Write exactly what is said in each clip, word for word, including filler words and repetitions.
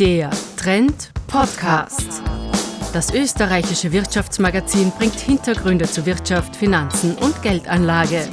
Der Trend Podcast. Das österreichische Wirtschaftsmagazin bringt Hintergründe zu Wirtschaft, Finanzen und Geldanlage.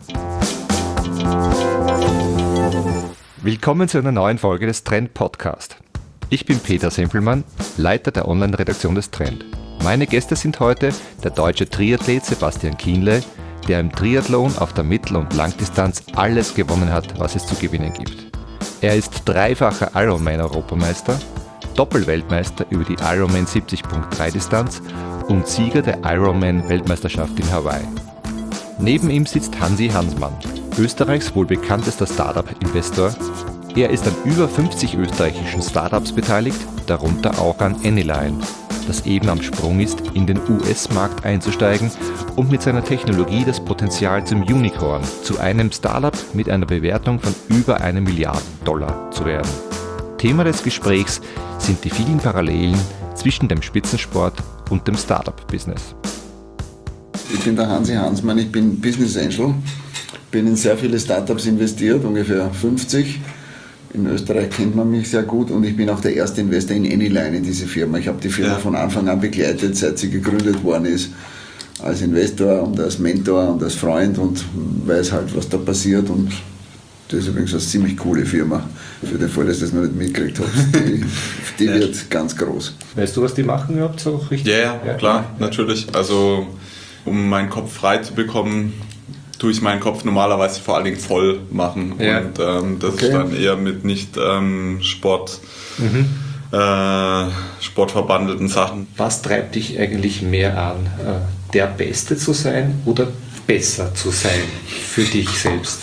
Willkommen zu einer neuen Folge des Trend Podcast. Ich bin Peter Sempelmann, Leiter der Online-Redaktion des Trend. Meine Gäste sind heute der deutsche Triathlet Sebastian Kienle, der im Triathlon auf der Mittel- und Langdistanz alles gewonnen hat, was es zu gewinnen gibt. Er ist dreifacher Ironman-Europameister, Doppelweltmeister über die Ironman siebzig Komma drei Distanz und Sieger der Ironman-Weltmeisterschaft in Hawaii. Neben ihm sitzt Hansi Hansmann, Österreichs wohl bekanntester Startup-Investor. Er ist an über fünfzig österreichischen Startups beteiligt, darunter auch an Anyline, das eben am Sprung ist, in den U S-Markt einzusteigen und mit seiner Technologie das Potenzial zum Unicorn, zu einem Startup mit einer Bewertung von über eine Milliarde Dollar zu werden. Thema des Gesprächs sind die vielen Parallelen zwischen dem Spitzensport und dem Startup-Business. Ich bin der Hansi Hansmann, ich bin Business Angel, bin in sehr viele Startups investiert, ungefähr fünfzig. In Österreich kennt man mich sehr gut und ich bin auch der erste Investor in Anyline, in diese Firma. Ich habe die Firma ja. von Anfang an begleitet, seit sie gegründet worden ist, als Investor und als Mentor und als Freund und weiß halt, was da passiert. Und das ist übrigens eine ziemlich coole Firma, für den Fall, dass du das noch nicht mitgekriegt hast. Die, die ja. wird ganz groß. Weißt du, was die machen überhaupt so richtig? Ja, ja, ja klar, ja. natürlich. Also um meinen Kopf frei zu bekommen, tue ich meinen Kopf normalerweise vor allen Dingen voll machen. Ja. Und ähm, das okay. ist dann eher mit nicht ähm, Sport, mhm. äh, sportverbandelten Sachen. Was treibt dich eigentlich mehr an? Der Beste zu sein oder besser zu sein für dich selbst?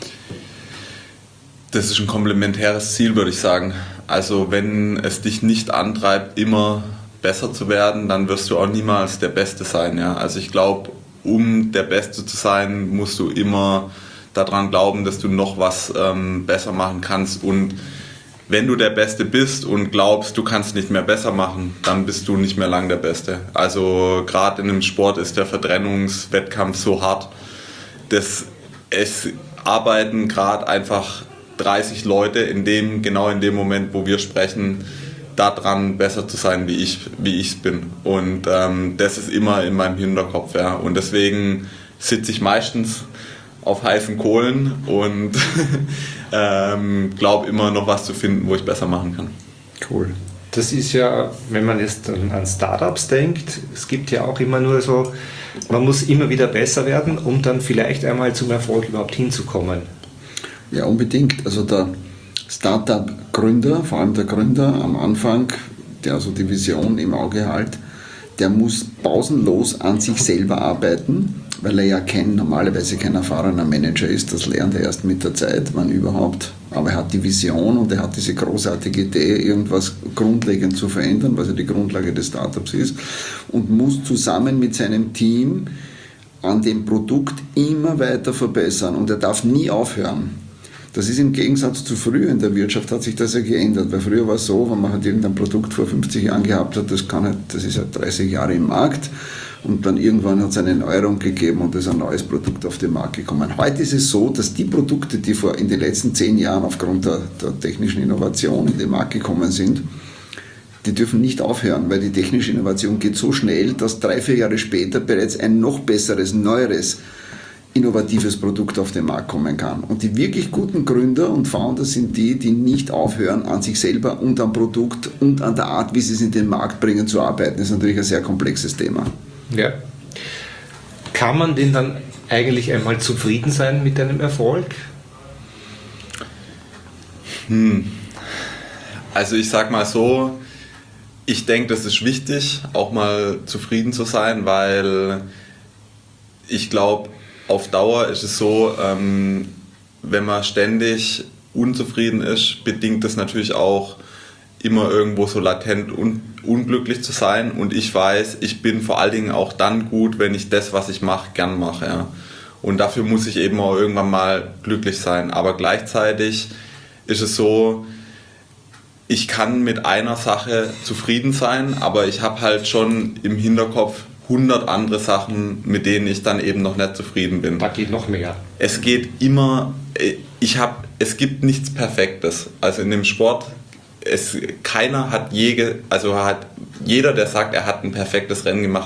Das ist ein komplementäres Ziel, würde ich sagen. Also wenn es dich nicht antreibt, immer besser zu werden, dann wirst du auch niemals der Beste sein. Ja? Also ich glaube, um der Beste zu sein, musst du immer daran glauben, dass du noch was ähm, besser machen kannst. Und wenn du der Beste bist und glaubst, du kannst nicht mehr besser machen, dann bist du nicht mehr lang der Beste. Also gerade in einem Sport ist der Verdrängungswettkampf so hart, dass es arbeiten gerade einfach dreißig Leute in dem, genau in dem Moment, wo wir sprechen, daran besser zu sein, wie ich wie ich es bin. Und ähm, das ist immer in meinem Hinterkopf. Ja. Und deswegen sitze ich meistens auf heißen Kohlen und ähm, glaube immer noch was zu finden, wo ich besser machen kann. Cool. Das ist ja, wenn man jetzt an Startups denkt, es gibt ja auch immer nur so, man muss immer wieder besser werden, um dann vielleicht einmal zum Erfolg überhaupt hinzukommen. Ja, unbedingt. Also der Startup-Gründer, vor allem der Gründer am Anfang, der also die Vision im Auge hat, der muss pausenlos an sich selber arbeiten, weil er ja kein, normalerweise kein erfahrener Manager ist. Das lernt er erst mit der Zeit, wann überhaupt. Aber er hat die Vision und er hat diese großartige Idee, irgendwas grundlegend zu verändern, was ja die Grundlage des Startups ist, und muss zusammen mit seinem Team an dem Produkt immer weiter verbessern und er darf nie aufhören. Das ist im Gegensatz zu früher in der Wirtschaft, hat sich das ja geändert, weil früher war es so, wenn man halt irgendein Produkt vor fünfzig Jahren gehabt hat, das, kann halt, das ist halt dreißig Jahre im Markt und dann irgendwann hat es eine Neuerung gegeben und es ist ein neues Produkt auf den Markt gekommen. Heute ist es so, dass die Produkte, die vor in den letzten zehn Jahren aufgrund der, der technischen Innovation in den Markt gekommen sind, die dürfen nicht aufhören, weil die technische Innovation geht so schnell, dass drei, vier Jahre später bereits ein noch besseres, neueres, innovatives Produkt auf den Markt kommen kann. Und die wirklich guten Gründer und Founder sind die, die nicht aufhören, an sich selber und am Produkt und an der Art, wie sie es in den Markt bringen, zu arbeiten. Das ist natürlich ein sehr komplexes Thema. Ja. Kann man denn dann eigentlich einmal zufrieden sein mit einem Erfolg? Hm. Also ich sag mal so, ich denke, das ist wichtig, auch mal zufrieden zu sein, weil ich glaube, auf Dauer ist es so, ähm, wenn man ständig unzufrieden ist, bedingt das natürlich auch immer irgendwo so latent un- unglücklich zu sein. Und ich weiß, ich bin vor allen Dingen auch dann gut, wenn ich das, was ich mache, gern mache. Ja. Und dafür muss ich eben auch irgendwann mal glücklich sein. Aber gleichzeitig ist es so, ich kann mit einer Sache zufrieden sein, aber ich habe halt schon im Hinterkopf hundert andere Sachen, mit denen ich dann eben noch nicht zufrieden bin. Da geht noch mehr. Es geht immer, ich habe, es gibt nichts Perfektes. Also in dem Sport es, keiner hat je, also hat, jeder, der sagt, er hat ein perfektes Rennen gemacht,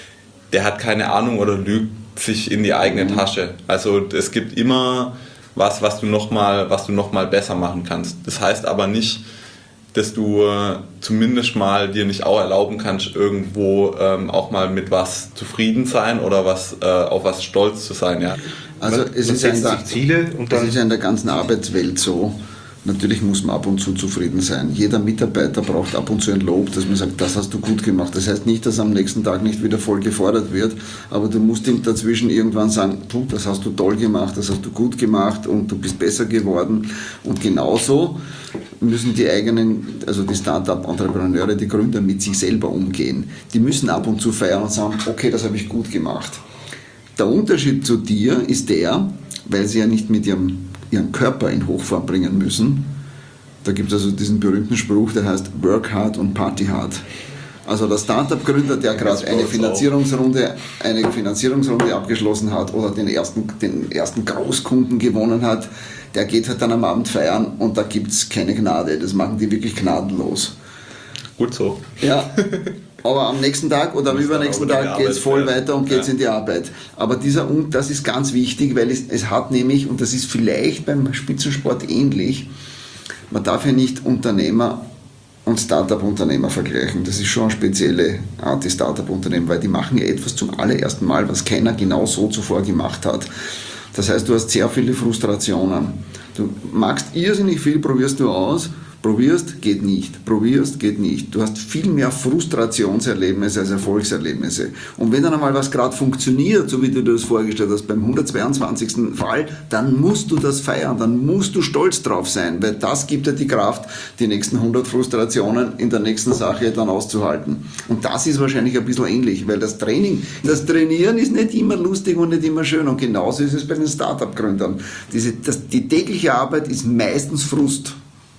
der hat keine Ahnung oder lügt sich in die eigene mhm. Tasche. Also es gibt immer was, was du nochmal, was du noch mal besser machen kannst. Das heißt aber nicht, dass du äh, zumindest mal dir nicht auch erlauben kannst, irgendwo ähm, auch mal mit was zufrieden sein oder was, äh, auf was stolz zu sein. Ja. Also man, es, man ist ja in der, Ziele und dann es ist ja in der ganzen Arbeitswelt so, natürlich muss man ab und zu zufrieden sein. Jeder Mitarbeiter braucht ab und zu ein Lob, dass man sagt, das hast du gut gemacht. Das heißt nicht, dass am nächsten Tag nicht wieder voll gefordert wird, aber du musst ihm dazwischen irgendwann sagen, du, das hast du toll gemacht, das hast du gut gemacht und du bist besser geworden. Und genauso müssen die eigenen, also die Start-up-Entrepreneure, die Gründer mit sich selber umgehen. Die müssen ab und zu feiern und sagen, okay, das habe ich gut gemacht. Der Unterschied zu dir ist der, weil sie ja nicht mit ihrem ihren Körper in Hochform bringen müssen. Da gibt es also diesen berühmten Spruch, der heißt Work hard und Party hard. Also der Startup-Gründer, der gerade eine Finanzierungsrunde, eine Finanzierungsrunde abgeschlossen hat oder den ersten, den ersten Großkunden gewonnen hat, der geht halt dann am Abend feiern und da gibt es keine Gnade. Das machen die wirklich gnadenlos. Gut so. Ja. Aber am nächsten Tag oder am übernächsten Tag geht es voll weiter und geht es ja. in die Arbeit. Aber dieser, und das ist ganz wichtig, weil es, es hat nämlich, und das ist vielleicht beim Spitzensport ähnlich, man darf ja nicht Unternehmer und Start-up-Unternehmer vergleichen. Das ist schon eine spezielle Art, die Start-up-Unternehmen, weil die machen ja etwas zum allerersten Mal, was keiner genau so zuvor gemacht hat. Das heißt, du hast sehr viele Frustrationen. Du magst irrsinnig viel, probierst du aus, probierst, geht nicht. Probierst, geht nicht. Du hast viel mehr Frustrationserlebnisse als Erfolgserlebnisse. Und wenn dann einmal was gerade funktioniert, so wie du dir das vorgestellt hast, beim hundertzweiundzwanzigsten Fall, dann musst du das feiern, dann musst du stolz drauf sein, weil das gibt dir die Kraft, die nächsten hundert Frustrationen in der nächsten Sache dann auszuhalten. Und das ist wahrscheinlich ein bisschen ähnlich, weil das Training, das Trainieren ist nicht immer lustig und nicht immer schön. Und genauso ist es bei den Start-up-Gründern. Diese, das, die tägliche Arbeit ist meistens Frust.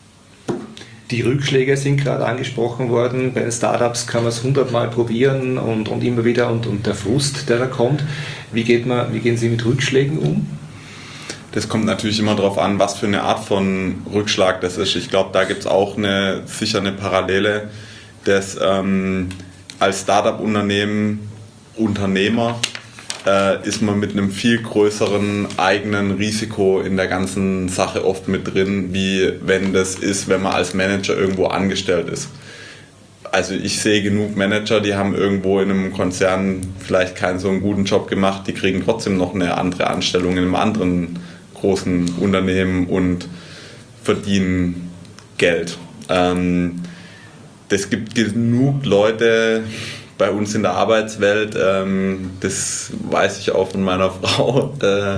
Die Rückschläge sind gerade angesprochen worden. Bei den Startups kann man es hundertmal probieren und, und immer wieder und, und der Frust, der da kommt. Wie, geht man, wie gehen Sie mit Rückschlägen um? Das kommt natürlich immer darauf an, was für eine Art von Rückschlag das ist. Ich glaube, da gibt es auch eine, sicher eine Parallele, dass ähm, als Startup-Unternehmen, Unternehmer, äh, ist man mit einem viel größeren eigenen Risiko in der ganzen Sache oft mit drin, wie wenn das ist, wenn man als Manager irgendwo angestellt ist. Also ich sehe genug Manager, die haben irgendwo in einem Konzern vielleicht keinen so einen guten Job gemacht, die kriegen trotzdem noch eine andere Anstellung in einem anderen großen Unternehmen und verdienen Geld. Ähm, es gibt genug Leute bei uns in der Arbeitswelt, ähm, das weiß ich auch von meiner Frau, äh,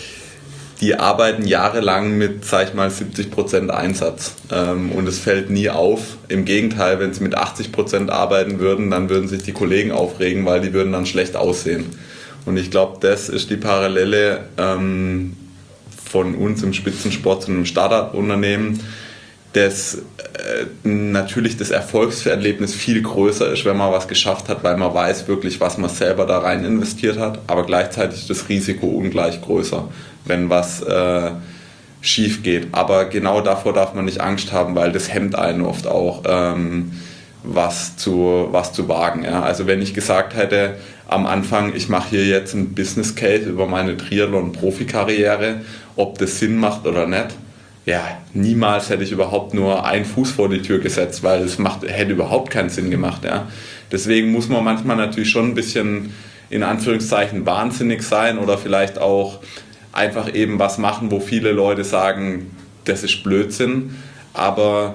die arbeiten jahrelang mit, sag ich mal, siebzig Prozent Einsatz. Ähm, und es fällt nie auf. Im Gegenteil, wenn sie mit achtzig Prozent arbeiten würden, dann würden sich die Kollegen aufregen, weil die würden dann schlecht aussehen. Und ich glaube, das ist die Parallele ähm, von uns im Spitzensport zu einem Startup-Unternehmen, dass äh, natürlich das Erfolgserlebnis viel größer ist, wenn man was geschafft hat, weil man weiß wirklich, was man selber da rein investiert hat, aber gleichzeitig ist das Risiko ungleich größer, wenn was äh, schief geht. Aber genau davor darf man nicht Angst haben, weil das hemmt einen oft auch, ähm, was, zu, was zu wagen. Ja? Also wenn ich gesagt hätte am Anfang, ich mache hier jetzt ein Business Case über meine Triathlon-Profikarriere, ob das Sinn macht oder nicht, ja, niemals hätte ich überhaupt nur einen Fuß vor die Tür gesetzt, weil es macht, hätte überhaupt keinen Sinn gemacht. Ja. Deswegen muss man manchmal natürlich schon ein bisschen in Anführungszeichen wahnsinnig sein oder vielleicht auch einfach eben was machen, wo viele Leute sagen, das ist Blödsinn. Aber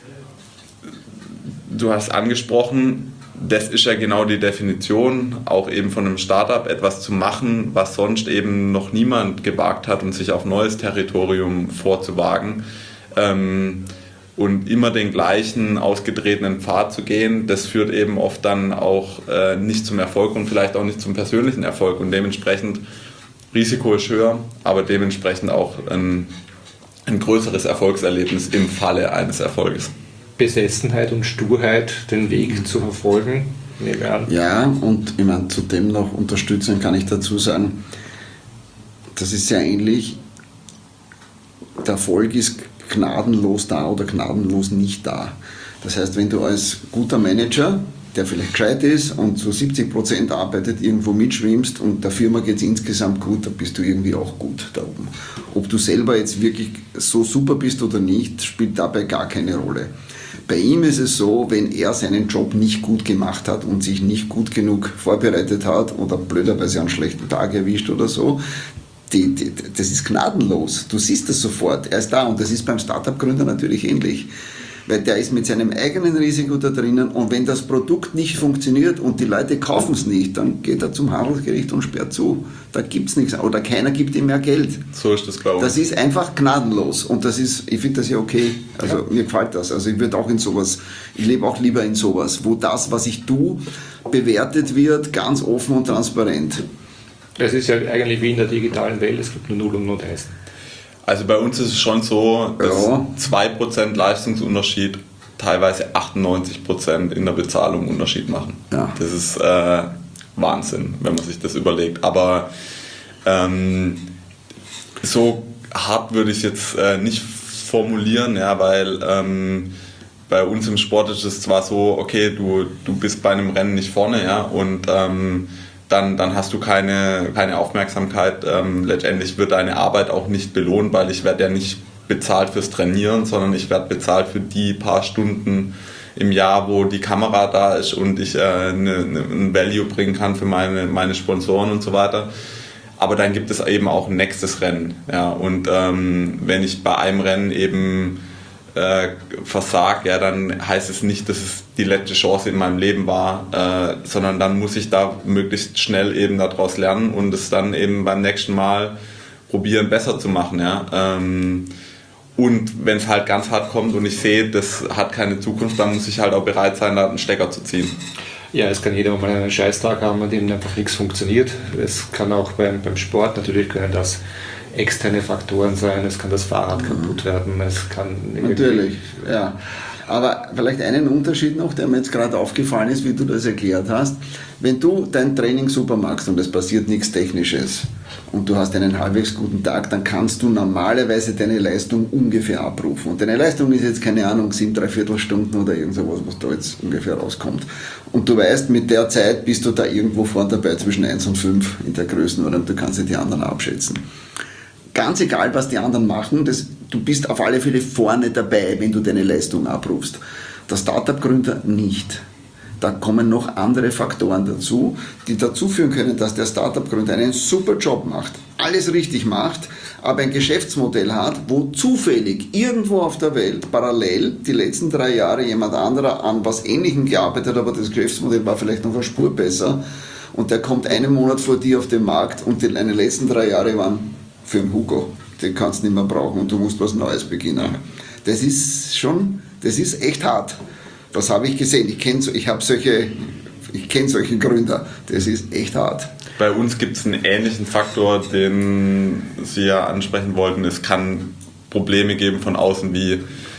du hast angesprochen, das ist ja genau die Definition, auch eben von einem Startup, etwas zu machen, was sonst eben noch niemand gewagt hat und sich auf neues Territorium vorzuwagen ähm, und immer den gleichen ausgetretenen Pfad zu gehen, das führt eben oft dann auch äh, nicht zum Erfolg und vielleicht auch nicht zum persönlichen Erfolg und dementsprechend Risiko ist höher, aber dementsprechend auch ein, ein größeres Erfolgserlebnis im Falle eines Erfolges. Besessenheit und Sturheit, den Weg zu verfolgen. Ja, und ich meine, zudem noch unterstützen kann ich dazu sagen, das ist sehr ähnlich. Der Erfolg ist gnadenlos da oder gnadenlos nicht da. Das heißt, wenn du als guter Manager, der vielleicht gescheit ist und zu siebzig Prozent arbeitet, irgendwo mitschwimmst und der Firma geht es insgesamt gut, dann bist du irgendwie auch gut da oben. Ob du selber jetzt wirklich so super bist oder nicht, spielt dabei gar keine Rolle. Bei ihm ist es so, wenn er seinen Job nicht gut gemacht hat und sich nicht gut genug vorbereitet hat oder blöderweise einen schlechten Tag erwischt oder so, die, die, das ist gnadenlos. Du siehst das sofort, er ist da und das ist beim Startup-Gründer natürlich ähnlich. Weil der ist mit seinem eigenen Risiko da drinnen und wenn das Produkt nicht funktioniert und die Leute kaufen es nicht, dann geht er zum Handelsgericht und sperrt zu. Da gibt es nichts oder keiner gibt ihm mehr Geld. So ist das, glaube ich. Das ist einfach gnadenlos und das ist, ich finde das ja okay. Also ja. Mir gefällt das. Also ich würde auch in sowas, ich lebe auch lieber in sowas, wo das, was ich tue, bewertet wird, ganz offen und transparent. Das ist ja eigentlich wie in der digitalen Welt, es gibt nur null und null eins. Also bei uns ist es schon so, dass ja. zwei Prozent Leistungsunterschied teilweise achtundneunzig Prozent in der Bezahlung Unterschied machen. Ja. Das ist äh, Wahnsinn, wenn man sich das überlegt. Aber ähm, so hart würde ich es jetzt äh, nicht formulieren, ja, weil ähm, bei uns im Sport ist es zwar so, okay, du, du bist bei einem Rennen nicht vorne, ja, und ähm, Dann, dann hast du keine, keine Aufmerksamkeit. Ähm, letztendlich wird deine Arbeit auch nicht belohnt, weil ich werde ja nicht bezahlt fürs Trainieren, sondern ich werde bezahlt für die paar Stunden im Jahr, wo die Kamera da ist und ich äh, ne, ne, ein Value bringen kann für meine, meine Sponsoren und so weiter. Aber dann gibt es eben auch ein nächstes Rennen. Ja, und ähm, wenn ich bei einem Rennen eben Äh, versag, ja, dann heißt es nicht, dass es die letzte Chance in meinem Leben war, äh, sondern dann muss ich da möglichst schnell eben daraus lernen und es dann eben beim nächsten Mal probieren, besser zu machen. Ja. Ähm, und wenn es halt ganz hart kommt und ich sehe, das hat keine Zukunft, dann muss ich halt auch bereit sein, da einen Stecker zu ziehen. Ja, es kann jeder mal einen Scheißtag haben, an dem einfach nichts funktioniert. Es kann auch beim, beim Sport, natürlich können das externe Faktoren sein, es kann das Fahrrad kaputt werden, es kann... Natürlich, ja. Aber vielleicht einen Unterschied noch, der mir jetzt gerade aufgefallen ist, wie du das erklärt hast. Wenn du dein Training super machst und es passiert nichts Technisches und du hast einen halbwegs guten Tag, dann kannst du normalerweise deine Leistung ungefähr abrufen. Und deine Leistung ist jetzt, keine Ahnung, sieben, dreiviertel Stunden oder irgend sowas, was da jetzt ungefähr rauskommt. Und du weißt, mit der Zeit bist du da irgendwo vorne dabei zwischen eins und fünf in der Größenordnung, du kannst die anderen abschätzen. Ganz egal, was die anderen machen, das, du bist auf alle Fälle vorne dabei, wenn du deine Leistung abrufst. Der Startup-Gründer nicht. Da kommen noch andere Faktoren dazu, die dazu führen können, dass der Startup-Gründer einen super Job macht, alles richtig macht, aber ein Geschäftsmodell hat, wo zufällig irgendwo auf der Welt parallel die letzten drei Jahre jemand anderer an was Ähnlichem gearbeitet hat, aber das Geschäftsmodell war vielleicht noch eine Spur besser und der kommt einen Monat vor dir auf den Markt und die letzten drei Jahre waren für den Hugo, den kannst du nicht mehr brauchen und du musst was Neues beginnen. Das ist schon, das ist echt hart. Das habe ich gesehen. Ich kenne ich habe solche, ich kenne solche Gründer. Das ist echt hart. Bei uns gibt es einen ähnlichen Faktor, den Sie ja ansprechen wollten. Es kann Probleme geben von außen wie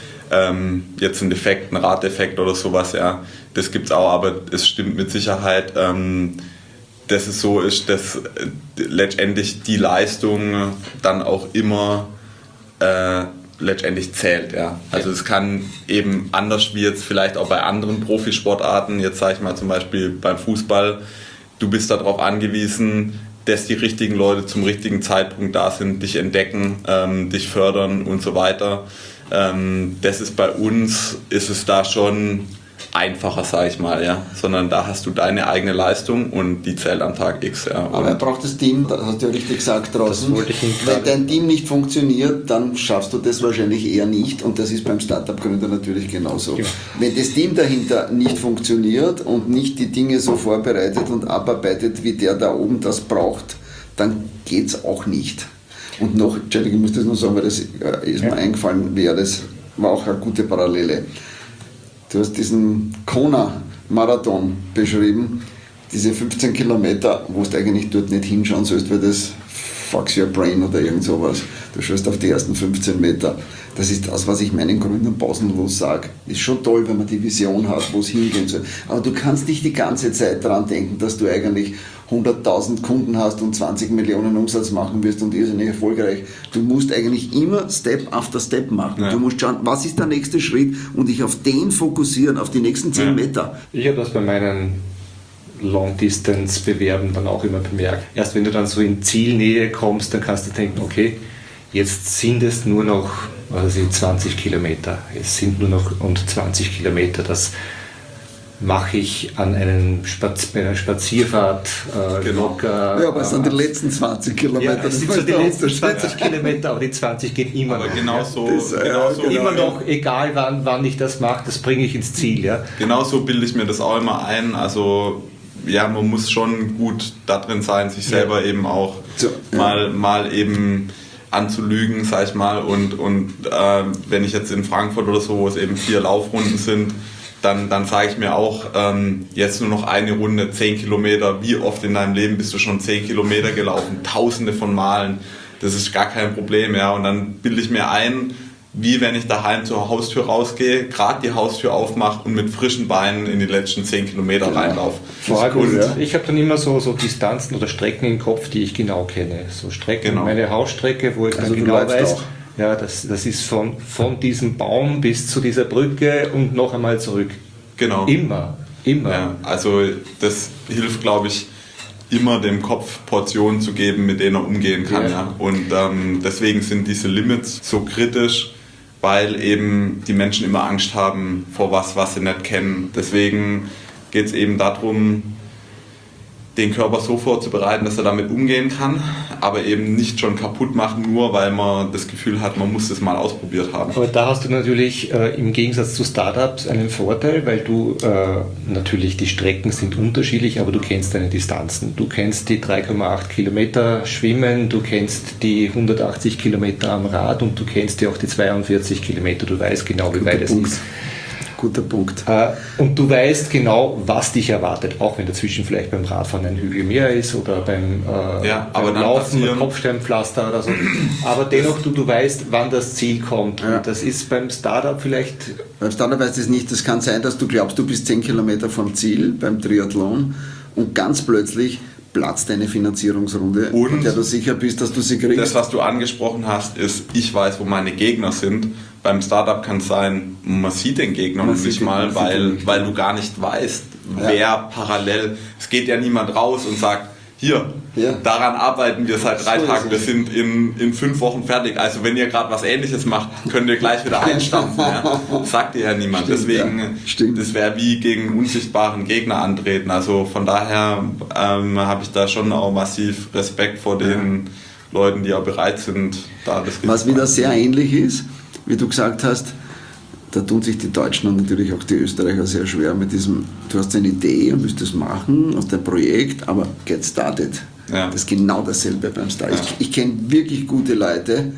ähm, jetzt ein Defekt, ein Raddefekt oder sowas. Ja, das gibt es auch, aber es stimmt mit Sicherheit. Ähm, dass es so ist, dass letztendlich die Leistung dann auch immer äh, letztendlich zählt. Ja. Also es kann eben anders wie jetzt vielleicht auch bei anderen Profisportarten, jetzt sage ich mal zum Beispiel beim Fußball, du bist darauf angewiesen, dass die richtigen Leute zum richtigen Zeitpunkt da sind, dich entdecken, ähm, dich fördern und so weiter. Ähm, das ist bei uns, ist es da schon einfacher, sage ich mal, ja, sondern da hast du deine eigene Leistung und die zählt am Tag X. Ja. Aber er braucht das Team, das hast du ja richtig gesagt draußen. Wenn dein Team nicht funktioniert, dann schaffst du das wahrscheinlich eher nicht und das ist beim Startup-Gründer natürlich genauso. Ja. Wenn das Team dahinter nicht funktioniert und nicht die Dinge so vorbereitet und abarbeitet, wie der da oben das braucht, dann geht es auch nicht. Und noch, Entschuldigung, ich muss das noch sagen, weil das ist mir eingefallen, wäre das war auch eine gute Parallele. Du hast diesen Kona-Marathon beschrieben, diese fünfzehn Kilometer, wo du eigentlich dort nicht hinschauen sollst, weil das fucks your brain oder irgend sowas. Du schaust auf die ersten fünfzehn Meter. Das ist das, was ich meinen Gründern pausenlos sage. Ist schon toll, wenn man die Vision hat, wo es hingehen soll. Aber du kannst nicht die ganze Zeit daran denken, dass du eigentlich hunderttausend Kunden hast und zwanzig Millionen Umsatz machen wirst und irrsinnig erfolgreich. Du musst eigentlich immer Step after Step machen. Ja. Du musst schauen, was ist der nächste Schritt und dich auf den fokussieren, auf die nächsten zehn ja. Meter. Ich habe das bei meinen Long-Distance-Bewerben dann auch immer bemerkt. Erst wenn du dann so in Zielnähe kommst, dann kannst du denken, okay, jetzt sind es nur noch also zwanzig Kilometer. Es sind nur noch und zwanzig Kilometer. Das mache ich an einem Spaz- bei einer Spazierfahrt äh, genau. locker. Ja, aber es sind die letzten zwanzig Kilometer. Ja, es sind so die letzten zwanzig Kilometer, aber die zwanzig gehen immer aber noch. Genau so, das, äh, genau so immer noch, egal wann, wann ich das mache, das bringe ich ins Ziel. Ja. Genau so bilde ich mir das auch immer ein. Also ja, man muss schon gut da drin sein, sich selber ja. eben auch so, ja. mal, mal eben anzulügen, sag ich mal. Und, und äh, wenn ich jetzt in Frankfurt oder so, wo es eben vier Laufrunden sind, dann, dann sage ich mir auch, ähm, jetzt nur noch eine Runde, zehn Kilometer. Wie oft in deinem Leben bist du schon zehn Kilometer gelaufen? Tausende von Malen. Das ist gar kein Problem. Ja. Und dann bilde ich mir ein, wie wenn ich daheim zur Haustür rausgehe, gerade die Haustür aufmache und mit frischen Beinen in die letzten zehn Kilometer genau. reinlaufe. Cool, ja. Ich habe dann immer so, so Distanzen oder Strecken im Kopf, die ich genau kenne. So Strecken, genau. meine Hausstrecke, wo ich also dann genau weiß, auch. ja, das, das ist von, von diesem Baum bis zu dieser Brücke und noch einmal zurück. Genau. Immer, immer. Ja, also das hilft, glaube ich, immer dem Kopf Portionen zu geben, mit denen er umgehen kann. Ja. Ja. Und ähm, deswegen sind diese Limits so kritisch, weil eben die Menschen immer Angst haben vor was, was sie nicht kennen. Deswegen geht es eben darum, den Körper so vorzubereiten, dass er damit umgehen kann, aber eben nicht schon kaputt machen, nur weil man das Gefühl hat, man muss das mal ausprobiert haben. Aber da hast du natürlich äh, im Gegensatz zu Startups einen Vorteil, weil du äh, natürlich die Strecken sind unterschiedlich, aber du kennst deine Distanzen. Du kennst die drei Komma acht Kilometer Schwimmen, du kennst die hundertachtzig Kilometer am Rad und du kennst ja auch die zweiundvierzig Kilometer. Du weißt genau, wie weit es ist. Guter Punkt. Und du weißt genau, was dich erwartet, auch wenn dazwischen vielleicht beim Radfahren ein Hügel mehr ist oder beim, äh, ja, beim aber Laufen mit Kopfsteinpflaster oder so. Aber dennoch, du, du weißt, wann das Ziel kommt. Ja. Und das ist beim Startup vielleicht... Beim Startup weißt du es nicht. Das kann sein, dass du glaubst, du bist zehn Kilometer vom Ziel beim Triathlon und ganz plötzlich platzt deine Finanzierungsrunde, und von der du sicher bist, dass du sie kriegst. Das, was du angesprochen hast, ist, ich weiß, wo meine Gegner sind. Beim Startup kann es sein, man sieht den Gegner noch nicht mal, weil, weil du gar nicht weißt, ja. wer parallel, es geht ja niemand raus und sagt, hier, ja. daran arbeiten wir seit drei so Tagen, wir sind in, in fünf Wochen fertig. Also wenn ihr gerade was Ähnliches macht, könnt ihr gleich wieder einstampfen. Ja? Das sagt dir ja niemand. Stimmt, Deswegen, ja. das wäre wie gegen einen unsichtbaren Gegner antreten. Also von daher ähm, habe ich da schon auch massiv Respekt vor den ja. Leuten, die auch bereit sind, da das Risiko Was wieder sehr ähnlich ist, wie du gesagt hast, da tun sich die Deutschen und natürlich auch die Österreicher sehr schwer mit diesem, du hast eine Idee und willst das machen, hast ein Projekt, aber get started. Ja. Das ist genau dasselbe beim Start. Ja. Ich, ich kenne wirklich gute Leute,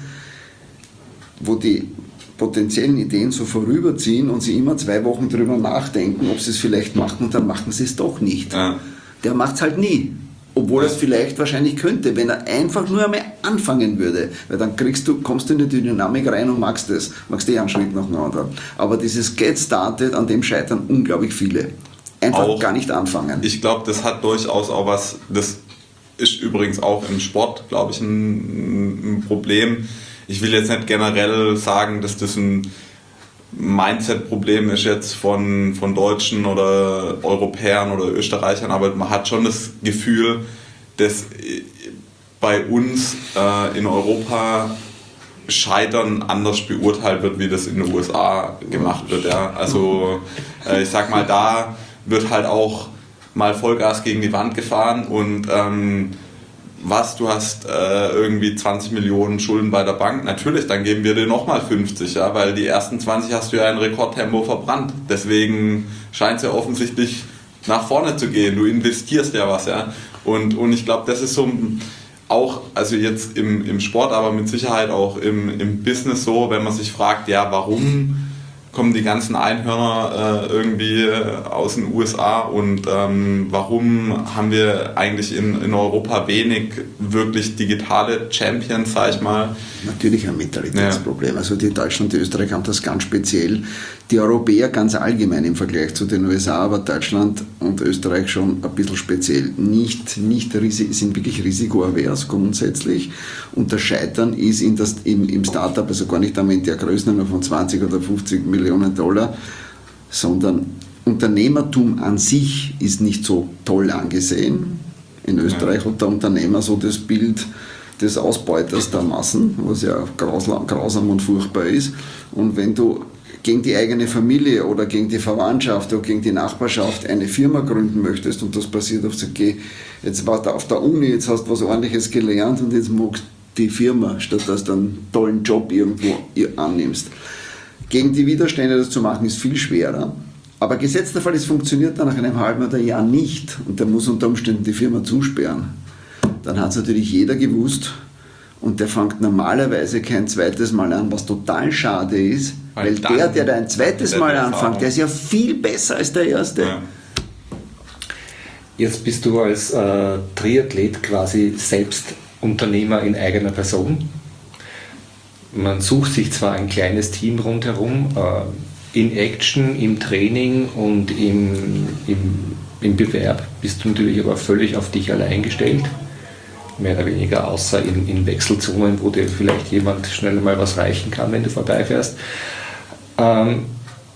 wo die potenziellen Ideen so vorüberziehen und sie immer zwei Wochen drüber nachdenken, ob sie es vielleicht machen und dann machen sie es doch nicht. Ja. Der macht es halt nie. Obwohl er es vielleicht wahrscheinlich könnte, wenn er einfach nur einmal anfangen würde. Weil dann kriegst du, kommst du in die Dynamik rein und magst es. Magst eh einen Schritt nach dem anderen. Aber dieses Get Started, an dem scheitern unglaublich viele. Einfach auch, gar nicht anfangen. Ich glaube, das hat durchaus auch was, das ist übrigens auch im Sport, glaube ich, ein, ein Problem. Ich will jetzt nicht generell sagen, dass das ein Mindset-Problem ist jetzt von, von Deutschen oder Europäern oder Österreichern, aber man hat schon das Gefühl, dass bei uns äh, in Europa Scheitern anders beurteilt wird, wie das in den U S A gemacht wird. Ja. Also äh, ich sag mal, da wird halt auch mal Vollgas gegen die Wand gefahren und ähm, was, du hast äh, irgendwie zwanzig Millionen Schulden bei der Bank, natürlich, dann geben wir dir nochmal fünfzig, ja, weil die ersten zwanzig hast du ja in Rekordtempo verbrannt. Deswegen scheint es ja offensichtlich nach vorne zu gehen. Du investierst ja was, ja. Und, und ich glaube, das ist so auch, also jetzt im, im Sport, aber mit Sicherheit auch im, im Business so, wenn man sich fragt, ja, warum kommen die ganzen Einhörner äh, irgendwie aus den U S A und ähm, warum haben wir eigentlich in, in Europa wenig wirklich digitale Champions, sag ich mal? Natürlich ein Mentalitätsproblem. Ja. Also die Deutschland, die Österreich haben das ganz speziell. Die Europäer ganz allgemein im Vergleich zu den U S A, aber Deutschland und Österreich schon ein bisschen speziell. Nicht, nicht sind wirklich risikoavers grundsätzlich und das Scheitern ist in das, im, im Startup, also gar nicht einmal in der Größenordnung von zwanzig oder fünfzig Millionen Dollar, sondern Unternehmertum an sich ist nicht so toll angesehen. In Österreich hat der Unternehmer so das Bild des Ausbeuters der Massen, was ja grausam und furchtbar ist. Und wenn du gegen die eigene Familie oder gegen die Verwandtschaft oder gegen die Nachbarschaft eine Firma gründen möchtest und das passiert auf, okay, jetzt war da auf der Uni, jetzt hast du was Ordentliches gelernt und jetzt magst du die Firma, statt dass du einen tollen Job irgendwo annimmst. Gegen die Widerstände das zu machen, ist viel schwerer. Aber gesetzt der Fall, es funktioniert dann nach einem halben oder Jahr nicht und der muss unter Umständen die Firma zusperren. Dann hat es natürlich jeder gewusst und der fängt normalerweise kein zweites Mal an, was total schade ist, weil, weil der, der da ein zweites Mal anfängt, der ist ja viel besser als der Erste. Ja. Jetzt bist du als äh, Triathlet quasi selbst Unternehmer in eigener Person. Man sucht sich zwar ein kleines Team rundherum, äh, in Action, im Training und im, im, im Bewerb bist du natürlich aber völlig auf dich allein gestellt. Mehr oder weniger, außer in, in Wechselzonen, wo dir vielleicht jemand schnell mal was reichen kann, wenn du vorbeifährst. Ähm,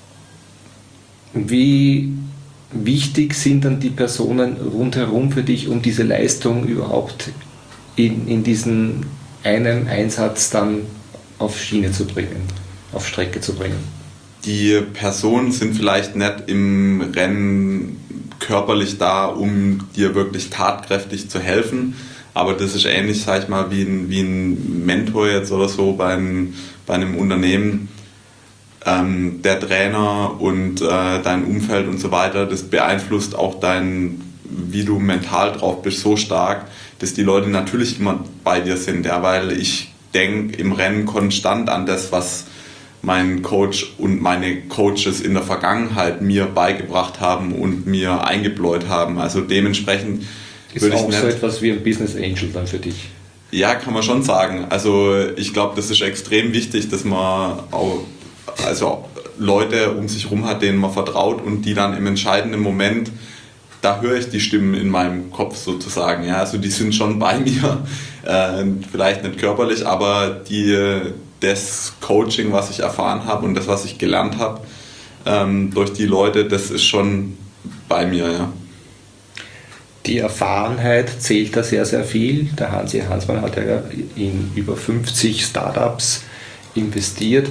wie wichtig sind dann die Personen rundherum für dich, um diese Leistung überhaupt in, in diesen einen Einsatz dann auf Schiene zu bringen, auf Strecke zu bringen? Die Personen sind vielleicht nicht im Rennen körperlich da, um dir wirklich tatkräftig zu helfen, aber das ist ähnlich, sag ich mal, wie ein, wie ein Mentor jetzt oder so bei einem, bei einem Unternehmen. Ähm, der Trainer und äh, dein Umfeld und so weiter, das beeinflusst auch dein, wie du mental drauf bist, so stark, dass die Leute natürlich immer bei dir sind, ja, weil ich denke im Rennen konstant an das, was mein Coach und meine Coaches in der Vergangenheit mir beigebracht haben und mir eingebläut haben. Also dementsprechend ist würde ich auch nicht, so etwas wie ein Business Angel dann für dich? Ja, kann man schon sagen. Also ich glaube, das ist extrem wichtig, dass man auch also Leute um sich herum hat, denen man vertraut und die dann im entscheidenden Moment, da höre ich die Stimmen in meinem Kopf sozusagen. Ja, also die sind schon bei mir, äh, vielleicht nicht körperlich, aber die, das Coaching, was ich erfahren habe und das, was ich gelernt habe ähm, durch die Leute, das ist schon bei mir. Ja. Die Erfahrenheit zählt da sehr, sehr viel. Der Hansi Hansmann hat ja in über fünfzig Startups investiert.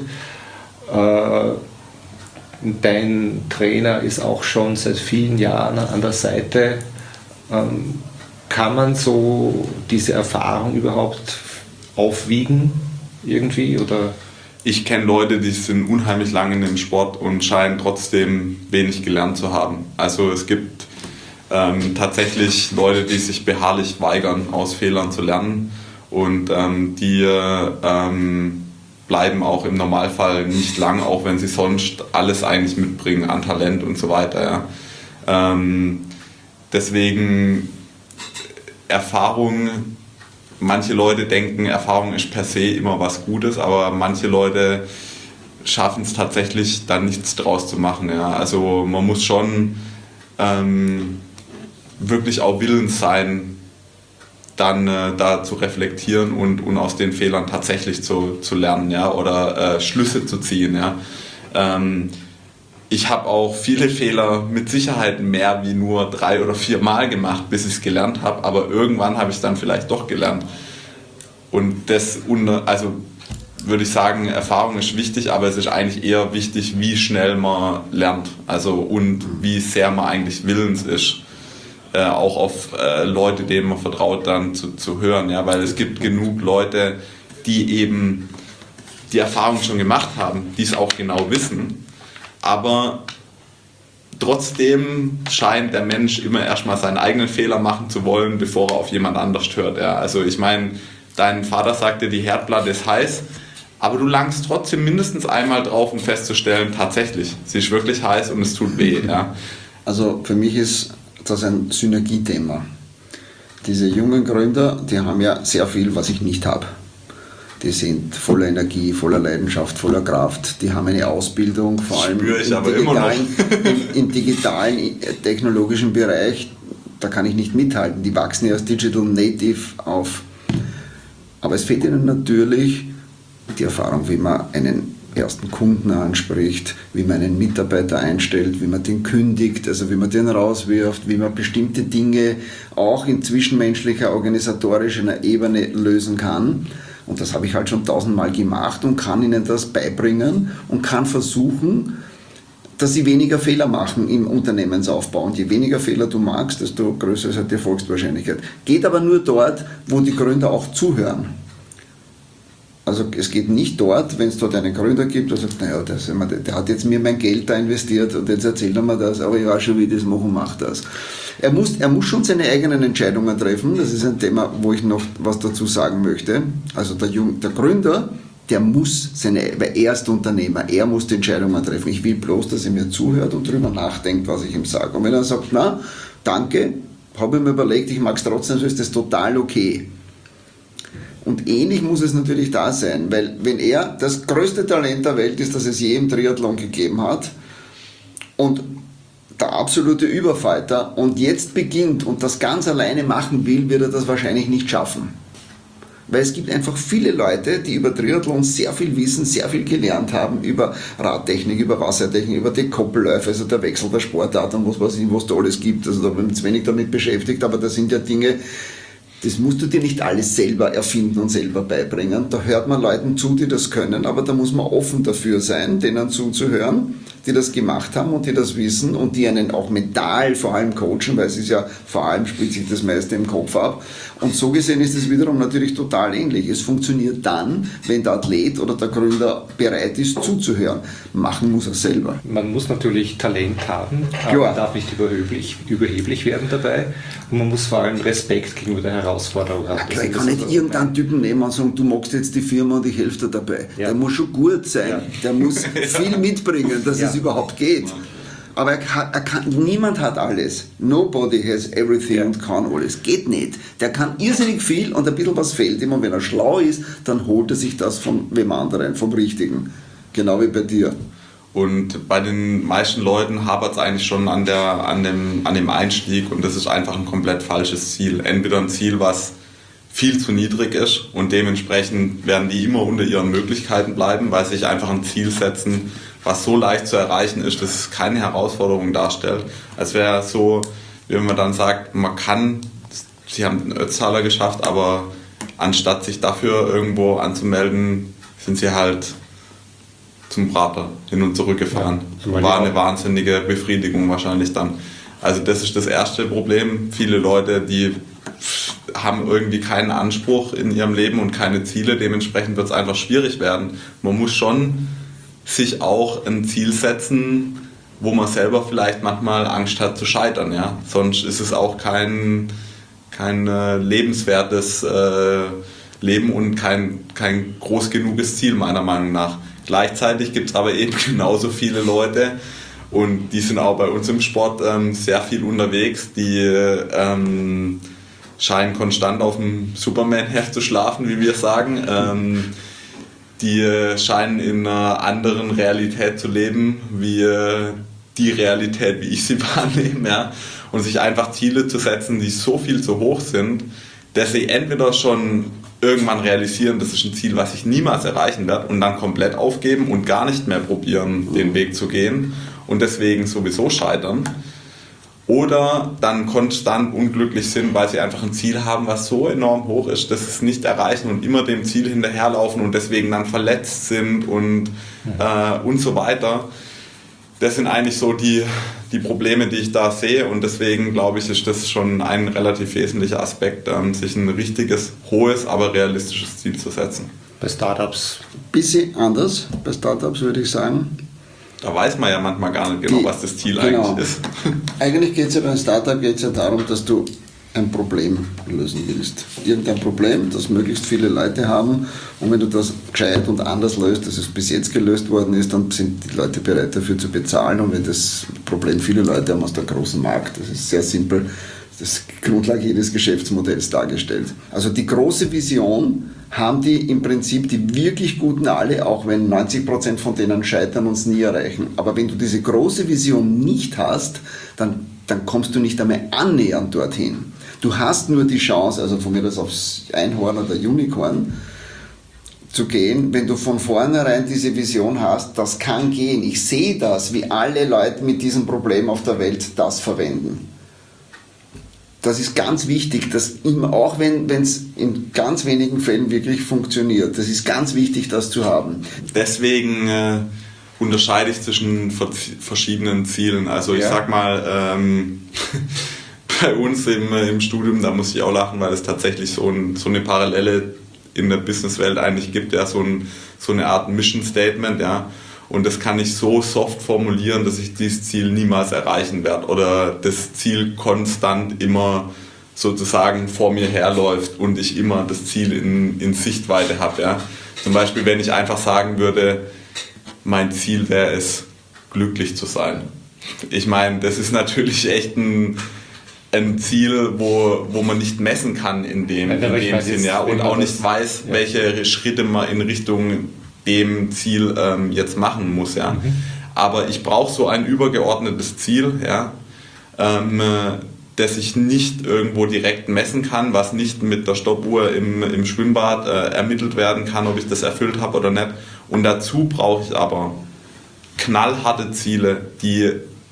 Dein Trainer ist auch schon seit vielen Jahren an der Seite. Kann man so diese Erfahrung überhaupt aufwiegen irgendwie? Oder? Ich kenne Leute, die sind unheimlich lange in dem Sport und scheinen trotzdem wenig gelernt zu haben. Also es gibt ähm, tatsächlich Leute, die sich beharrlich weigern, aus Fehlern zu lernen und ähm, die ähm, bleiben auch im Normalfall nicht lang, auch wenn sie sonst alles eigentlich mitbringen an Talent und so weiter. Ja. Ähm, deswegen Erfahrung, manche Leute denken, Erfahrung ist per se immer was Gutes, aber manche Leute schaffen es tatsächlich, dann nichts draus zu machen. Ja. Also man muss schon ähm, wirklich auch willens sein, dann äh, da zu reflektieren und, und aus den Fehlern tatsächlich zu, zu lernen, ja, oder äh, Schlüsse zu ziehen. Ja. Ähm, ich habe auch viele Fehler mit Sicherheit mehr wie nur drei oder vier Mal gemacht, bis ich es gelernt habe, aber irgendwann habe ich es dann vielleicht doch gelernt. Und das, also würde ich sagen, Erfahrung ist wichtig, aber es ist eigentlich eher wichtig, wie schnell man lernt, also und wie sehr man eigentlich willens ist. Äh, auch auf äh, Leute, denen man vertraut, dann zu, zu hören, ja, weil es gibt genug Leute, die eben die Erfahrung schon gemacht haben, die es auch genau wissen, aber trotzdem scheint der Mensch immer erstmal seinen eigenen Fehler machen zu wollen, bevor er auf jemand anders hört. Ja. Also ich meine, dein Vater sagte, die Herdplatte ist heiß, aber du langst trotzdem mindestens einmal drauf, um festzustellen, tatsächlich, sie ist wirklich heiß und es tut weh. Ja. Also für mich ist das ein Synergiethema. Diese jungen Gründer, die haben ja sehr viel, was ich nicht habe. Die sind voller Energie, voller Leidenschaft, voller Kraft. Die haben eine Ausbildung, vor allem Spür ich im, aber digitalen, immer noch. im, im digitalen, technologischen Bereich. Da kann ich nicht mithalten. Die wachsen ja als Digital Native auf. Aber es fehlt ihnen natürlich die Erfahrung, wie man einen ersten Kunden anspricht, wie man einen Mitarbeiter einstellt, wie man den kündigt, also wie man den rauswirft, wie man bestimmte Dinge auch in zwischenmenschlicher, organisatorischer Ebene lösen kann. Und das habe ich halt schon tausendmal gemacht und kann ihnen das beibringen und kann versuchen, dass sie weniger Fehler machen im Unternehmensaufbau. Und je weniger Fehler du machst, desto größer ist halt die Erfolgswahrscheinlichkeit. Geht aber nur dort, wo die Gründer auch zuhören. Also es geht nicht dort, wenn es dort einen Gründer gibt, der sagt, naja, das, der hat jetzt mir mein Geld da investiert und jetzt erzählt er mir das, aber ich weiß schon, wie ich das mache und mache das. Er muss, er muss schon seine eigenen Entscheidungen treffen. Das ist ein Thema, wo ich noch was dazu sagen möchte. Also der, Jung, der Gründer, der muss seine, weil er ist Unternehmer, er muss die Entscheidungen treffen. Ich will bloß, dass er mir zuhört und darüber nachdenkt, was ich ihm sage. Und wenn er sagt, na, danke, habe ich mir überlegt, ich mag es trotzdem, so ist das total okay. Und ähnlich muss es natürlich da sein, weil wenn er das größte Talent der Welt ist, das es je im Triathlon gegeben hat und der absolute Überfighter und jetzt beginnt und das ganz alleine machen will, wird er das wahrscheinlich nicht schaffen. Weil es gibt einfach viele Leute, die über Triathlon sehr viel wissen, sehr viel gelernt haben, über Radtechnik, über Wassertechnik, über die Koppelläufe, also der Wechsel der Sportart und was weiß ich, was da alles gibt. Also da bin ich jetzt wenig damit beschäftigt, aber das sind ja Dinge, das musst du dir nicht alles selber erfinden und selber beibringen. Da hört man Leuten zu, die das können, aber da muss man offen dafür sein, denen zuzuhören, die das gemacht haben und die das wissen und die einen auch mental vor allem coachen, weil es ist ja vor allem, spielt sich das meiste im Kopf ab. Und so gesehen ist es wiederum natürlich total ähnlich. Es funktioniert dann, wenn der Athlet oder der Gründer bereit ist zuzuhören. Machen muss er selber. Man muss natürlich Talent haben, aber Klar. man darf nicht überheblich, überheblich werden dabei und man muss vor allem Respekt gegenüber der Herausforderung haben. Ja, klar, ich kann nicht irgendeinen Typen nehmen und sagen, du magst jetzt die Firma und ich helfe dir dabei. Ja. Der muss schon gut sein, Ja. der muss viel mitbringen, dass Ja. es überhaupt geht. Aber er kann, er kann, niemand hat alles. Nobody has everything Ja. und kann alles. Geht nicht. Der kann irrsinnig viel und ein bisschen was fehlt ihm. Und wenn er schlau ist, dann holt er sich das von wem anderen, vom Richtigen. Genau wie bei dir. Und bei den meisten Leuten hapert es eigentlich schon an, der, an, dem, an dem Einstieg und das ist einfach ein komplett falsches Ziel. Entweder ein Ziel, was viel zu niedrig ist und dementsprechend werden die immer unter ihren Möglichkeiten bleiben, weil sie sich einfach ein Ziel setzen, was so leicht zu erreichen ist, dass es keine Herausforderung darstellt. Als wäre es so, wenn man dann sagt, man kann, sie haben den Ötztaler geschafft, aber anstatt sich dafür irgendwo anzumelden, sind sie halt zum Prater hin und zurück gefahren. Ja, war eine wahnsinnige Befriedigung wahrscheinlich dann. Also das ist das erste Problem. Viele Leute, die haben irgendwie keinen Anspruch in ihrem Leben und keine Ziele, dementsprechend wird es einfach schwierig werden. Man muss schon sich auch ein Ziel setzen, wo man selber vielleicht manchmal Angst hat zu scheitern. Ja? Sonst ist es auch kein, kein äh, lebenswertes äh, Leben und kein, kein groß genuges Ziel meiner Meinung nach. Gleichzeitig gibt es aber eben genauso viele Leute und die sind auch bei uns im Sport ähm, sehr viel unterwegs, die ähm, scheinen konstant auf dem Superman-Heft zu schlafen, wie wir sagen. Ähm, die scheinen in einer anderen Realität zu leben, wie die Realität, wie ich sie wahrnehme. Ja? Und sich einfach Ziele zu setzen, die so viel zu hoch sind, dass sie entweder schon irgendwann realisieren, das ist ein Ziel, was ich niemals erreichen werde und dann komplett aufgeben und gar nicht mehr probieren, den Weg zu gehen und deswegen sowieso scheitern. Oder dann konstant unglücklich sind, weil sie einfach ein Ziel haben, was so enorm hoch ist, dass sie es nicht erreichen und immer dem Ziel hinterherlaufen und deswegen dann verletzt sind und, äh, und so weiter. Das sind eigentlich so die, die Probleme, die ich da sehe und deswegen glaube ich, ist das schon ein relativ wesentlicher Aspekt, ähm, sich ein richtiges, hohes, aber realistisches Ziel zu setzen. Bei Startups? Bisschen anders, bei Startups würde ich sagen. Da weiß man ja manchmal gar nicht genau, Die, was das Ziel genau. eigentlich ist. Eigentlich geht es ja beim Startup geht's ja darum, dass du ein Problem lösen willst. Irgendein Problem, das möglichst viele Leute haben, und wenn du das gescheit und anders löst, als es bis jetzt gelöst worden ist, dann sind die Leute bereit dafür zu bezahlen, und wenn das Problem viele Leute haben, aus der großen Markt, das ist sehr simpel, das ist die Grundlage jedes Geschäftsmodells dargestellt. Also die große Vision haben die im Prinzip die wirklich Guten alle, auch wenn neunzig Prozent von denen scheitern und es nie erreichen. Aber wenn du diese große Vision nicht hast, dann, dann kommst du nicht einmal annähernd dorthin. Du hast nur die Chance, also von mir das aufs Einhorn oder Unicorn zu gehen, wenn du von vornherein diese Vision hast, das kann gehen. Ich sehe das, wie alle Leute mit diesem Problem auf der Welt das verwenden. Das ist ganz wichtig, dass immer, auch wenn es in ganz wenigen Fällen wirklich funktioniert, das ist ganz wichtig, das zu haben. Deswegen äh, unterscheide ich zwischen verschiedenen Zielen. Also ich ja. sag mal, ähm, bei uns im, im Studium, da muss ich auch lachen, weil es tatsächlich so, ein, so eine Parallele in der Businesswelt eigentlich gibt, ja, so, ein, so eine Art Mission Statement, ja. Und das kann ich so soft formulieren, dass ich dieses Ziel niemals erreichen werde oder das Ziel konstant immer sozusagen vor mir herläuft und ich immer das Ziel in, in Sichtweite habe. Ja. Zum Beispiel, wenn ich einfach sagen würde, mein Ziel wäre es, glücklich zu sein. Ich meine, das ist natürlich echt ein, ein Ziel, wo, wo man nicht messen kann in dem, in dem Sinn, ja, und auch nicht weiß, ja. welche Schritte man in Richtung dem Ziel ähm, jetzt machen muss. Ja. Mhm. Aber ich brauche so ein übergeordnetes Ziel, ja, ähm, das ich nicht irgendwo direkt messen kann, was nicht mit der Stoppuhr im, im Schwimmbad äh, ermittelt werden kann, ob ich das erfüllt habe oder nicht. Und dazu brauche ich aber knallharte Ziele, die,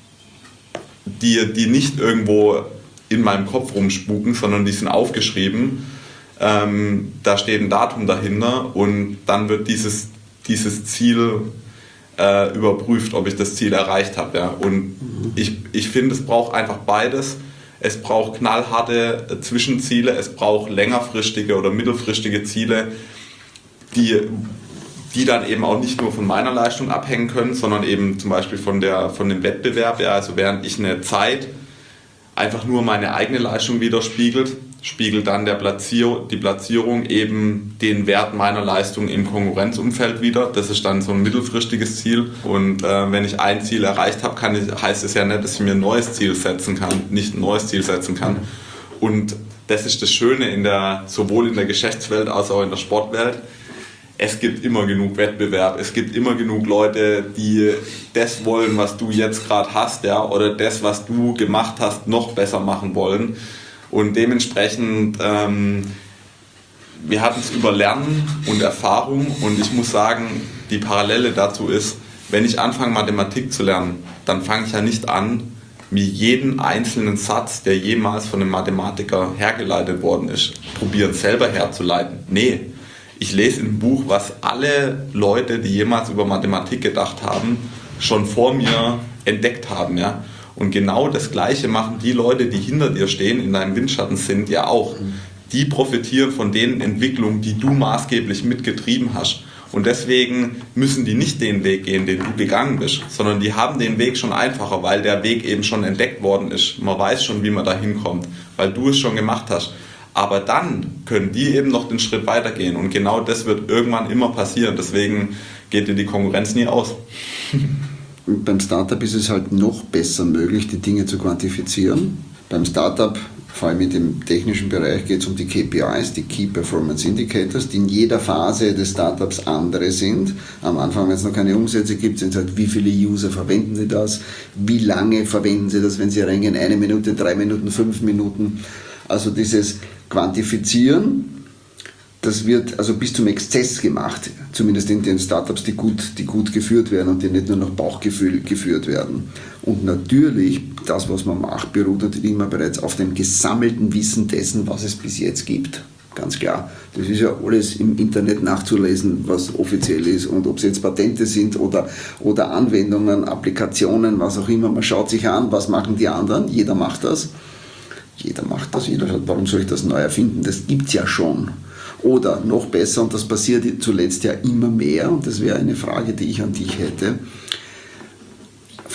die, die nicht irgendwo in meinem Kopf rumspuken, sondern die sind aufgeschrieben. Ähm, da steht ein Datum dahinter und dann wird dieses dieses Ziel äh, überprüft, ob ich das Ziel erreicht habe. Ja. Und ich, ich finde, es braucht einfach beides. Es braucht knallharte äh, Zwischenziele, es braucht längerfristige oder mittelfristige Ziele, die, die dann eben auch nicht nur von meiner Leistung abhängen können, sondern eben zum Beispiel von, der, von dem Wettbewerb. Ja. Also während ich eine Zeit einfach nur meine eigene Leistung widerspiegelt, spiegelt dann der Platzier- die Platzierung eben den Wert meiner Leistung im Konkurrenzumfeld wider. Das ist dann so ein mittelfristiges Ziel. Und äh, wenn ich ein Ziel erreicht habe, kann ich, heißt es ja nicht, dass ich mir ein neues Ziel setzen kann, nicht ein neues Ziel setzen kann. Und das ist das Schöne in der, sowohl in der Geschäftswelt als auch in der Sportwelt. Es gibt immer genug Wettbewerb, es gibt immer genug Leute, die das wollen, was du jetzt gerade hast, ja, oder das, was du gemacht hast, noch besser machen wollen. Und dementsprechend, ähm, wir hatten es über Lernen und Erfahrung, und ich muss sagen, die Parallele dazu ist, wenn ich anfange, Mathematik zu lernen, dann fange ich ja nicht an, mir jeden einzelnen Satz, der jemals von einem Mathematiker hergeleitet worden ist, probieren selber herzuleiten. Nee, ich lese in einem Buch, was alle Leute, die jemals über Mathematik gedacht haben, schon vor mir entdeckt haben, ja. Und genau das Gleiche machen die Leute, die hinter dir stehen, in deinem Windschatten sind, ja auch. Die profitieren von den Entwicklungen, die du maßgeblich mitgetrieben hast. Und deswegen müssen die nicht den Weg gehen, den du gegangen bist, sondern die haben den Weg schon einfacher, weil der Weg eben schon entdeckt worden ist. Man weiß schon, wie man da hinkommt, weil du es schon gemacht hast. Aber dann können die eben noch den Schritt weitergehen. Und genau das wird irgendwann immer passieren. Deswegen geht dir die Konkurrenz nie aus. Beim Startup ist es halt noch besser möglich, die Dinge zu quantifizieren. Beim Startup, vor allem in dem technischen Bereich, geht es um die K P Is, die Key Performance Indicators, die in jeder Phase des Startups andere sind. Am Anfang, wenn es noch keine Umsätze gibt, sind es halt, wie viele User verwenden sie das, wie lange verwenden sie das, wenn sie reingehen, eine Minute, drei Minuten, fünf Minuten. Also dieses Quantifizieren, das wird also bis zum Exzess gemacht, zumindest in den Startups, die gut, die gut geführt werden und die nicht nur nach Bauchgefühl geführt werden. Und natürlich, das, was man macht, beruht natürlich immer bereits auf dem gesammelten Wissen dessen, was es bis jetzt gibt. Ganz klar. Das ist ja alles im Internet nachzulesen, was offiziell ist, und ob es jetzt Patente sind oder, oder Anwendungen, Applikationen, was auch immer. Man schaut sich an, was machen die anderen, jeder macht das. Jeder macht das, jeder schaut, warum soll ich das neu erfinden? Das gibt es ja schon. Oder noch besser, und das passiert zuletzt ja immer mehr, und das wäre eine Frage, die ich an dich hätte,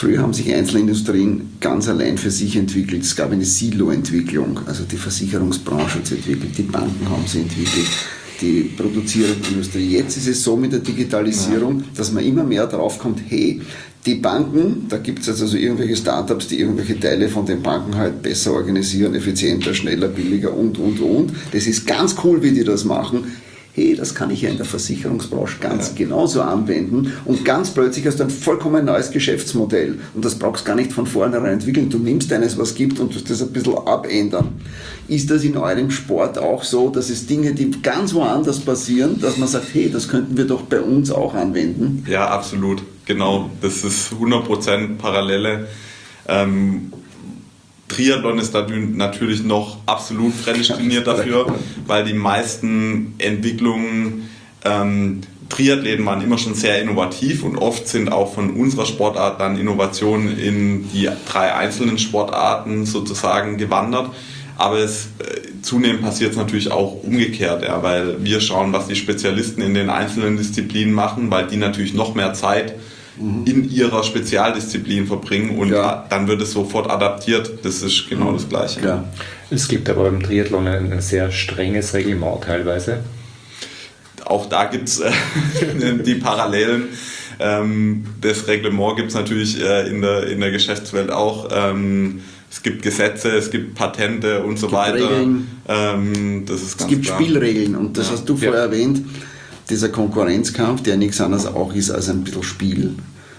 Früher haben sich Einzelindustrien ganz allein für sich entwickelt. Es gab eine Silo-Entwicklung, also die Versicherungsbranche hat sie entwickelt, die Banken haben sie entwickelt, die produzierende Industrie. Jetzt ist es so mit der Digitalisierung, ja. dass man immer mehr drauf kommt, hey, die Banken, da gibt es jetzt also irgendwelche Startups, die irgendwelche Teile von den Banken halt besser organisieren, effizienter, schneller, billiger und, und, und. Das ist ganz cool, wie die das machen. Hey, das kann ich ja in der Versicherungsbranche ganz ja. genauso anwenden und ganz plötzlich hast du ein vollkommen neues Geschäftsmodell und das brauchst du gar nicht von vornherein entwickeln. Du nimmst eines, was gibt und tust das ein bisschen abändern. Ist das in eurem Sport auch so, dass es Dinge, die ganz woanders passieren, dass man sagt, hey, das könnten wir doch bei uns auch anwenden? Ja, absolut. Genau. Das ist hundert Prozent Parallele. Ähm, Triathlon ist natürlich noch absolut prädestiniert dafür, weil die meisten Entwicklungen, ähm, Triathleten waren immer schon sehr innovativ und oft sind auch von unserer Sportart dann Innovationen in die drei einzelnen Sportarten sozusagen gewandert. Aber es, äh, zunehmend passiert es natürlich auch umgekehrt, ja, weil wir schauen, was die Spezialisten in den einzelnen Disziplinen machen, weil die natürlich noch mehr Zeit in ihrer Spezialdisziplin verbringen und ja. dann wird es sofort adaptiert. Das ist genau das Gleiche. Ja. Es gibt aber beim Triathlon ein, ein sehr strenges Reglement teilweise. Auch da gibt es äh, die Parallelen. Ähm, das Reglement gibt es natürlich äh, in, der, in der Geschäftswelt auch. Ähm, es gibt Gesetze, es gibt Patente und so es gibt weiter. Regeln. Ähm, das ist es ganz gibt klar. Spielregeln und das ja. hast du vorher ja. erwähnt. Dieser Konkurrenzkampf, der nichts anderes auch ist als ein bisschen Spiel.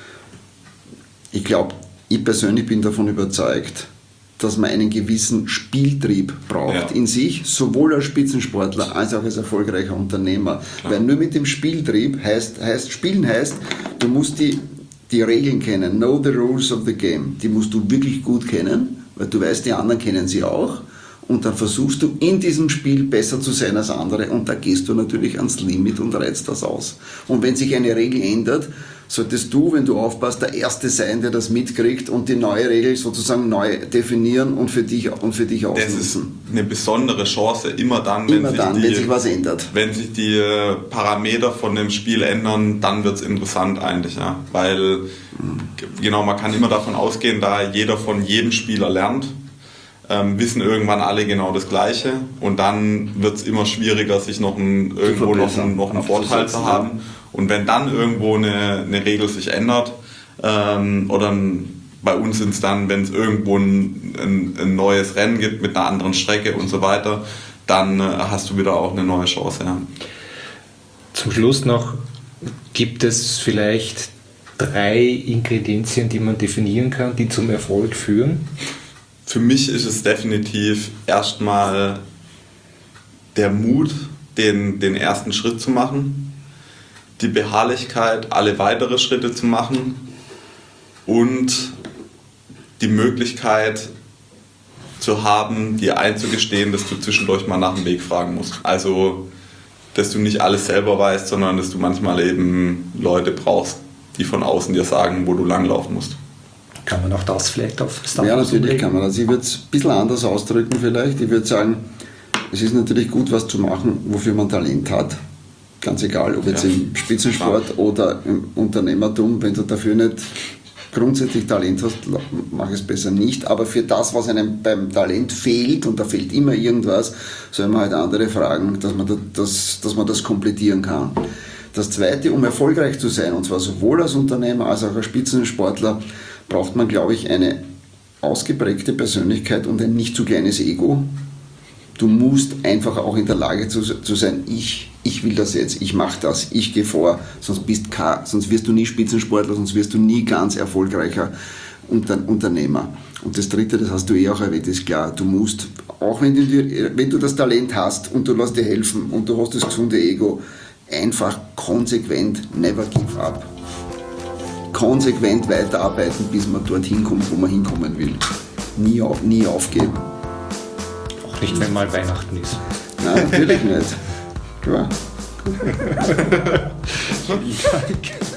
Ich glaube, ich persönlich bin davon überzeugt, dass man einen gewissen Spieltrieb braucht ja. in sich, sowohl als Spitzensportler als auch als erfolgreicher Unternehmer. Klar. Weil nur mit dem Spieltrieb heißt, heißt Spielen heißt, du musst die, die Regeln kennen, know the rules of the game. Die musst du wirklich gut kennen, weil du weißt, die anderen kennen sie auch. Und dann versuchst du in diesem Spiel besser zu sein als andere und da gehst du natürlich ans Limit und reizt das aus. Und wenn sich eine Regel ändert, solltest du, wenn du aufpasst, der Erste sein, der das mitkriegt und die neue Regel sozusagen neu definieren und für dich, und für dich ausnutzen. Das ist eine besondere Chance, immer dann, immer wenn, dann sich die, wenn sich was ändert. Wenn sich die Parameter von dem Spiel ändern, dann wird es interessant eigentlich. Ja? Weil mhm. genau, man kann immer davon ausgehen, da jeder von jedem Spieler lernt, Ähm, wissen irgendwann alle genau das Gleiche und dann wird es immer schwieriger, sich noch ein, irgendwo noch einen, noch einen Vorteil zu haben. Ja. Und wenn dann irgendwo eine, eine Regel sich ändert, ähm, oder ein, bei uns sind es dann, wenn es irgendwo ein, ein, ein neues Rennen gibt mit einer anderen Strecke und so weiter, dann äh, hast du wieder auch eine neue Chance. Ja. Zum Schluss noch, gibt es vielleicht drei Ingredienzien, die man definieren kann, die zum Erfolg führen? Für mich ist es definitiv erstmal der Mut, den, den ersten Schritt zu machen, die Beharrlichkeit, alle weitere Schritte zu machen und die Möglichkeit zu haben, dir einzugestehen, dass du zwischendurch mal nach dem Weg fragen musst. Also, dass du nicht alles selber weißt, sondern dass du manchmal eben Leute brauchst, die von außen dir sagen, wo du langlaufen musst. Kann man auch das vielleicht auf Startups Ja, natürlich umlegen? kann man das. Ich würde es ein bisschen anders ausdrücken vielleicht. Ich würde sagen, es ist natürlich gut, was zu machen, wofür man Talent hat. Ganz egal, ob jetzt ja. im Spitzensport oder im Unternehmertum. Wenn du dafür nicht grundsätzlich Talent hast, mach es besser nicht. Aber für das, was einem beim Talent fehlt, und da fehlt immer irgendwas, soll man halt andere fragen, dass man das, dass man das komplettieren kann. Das Zweite, um erfolgreich zu sein, und zwar sowohl als Unternehmer als auch als Spitzensportler, braucht man, glaube ich, eine ausgeprägte Persönlichkeit und ein nicht zu kleines Ego. Du musst einfach auch in der Lage zu, zu sein, ich, ich will das jetzt, ich mache das, ich gehe vor, sonst, bist kein, sonst wirst du nie Spitzensportler, sonst wirst du nie ganz erfolgreicher Unter, Unternehmer. Und das Dritte, das hast du eh auch erwähnt, ist klar, du musst, auch wenn du, wenn du das Talent hast und du lässt dir helfen und du hast das gesunde Ego, einfach konsequent never give up. Konsequent weiterarbeiten, bis man dorthin kommt, wo man hinkommen will. Nie, auf, nie aufgeben. Auch nicht, wenn mal Weihnachten ist. Nein, natürlich nicht. Klar. Vielen Dank.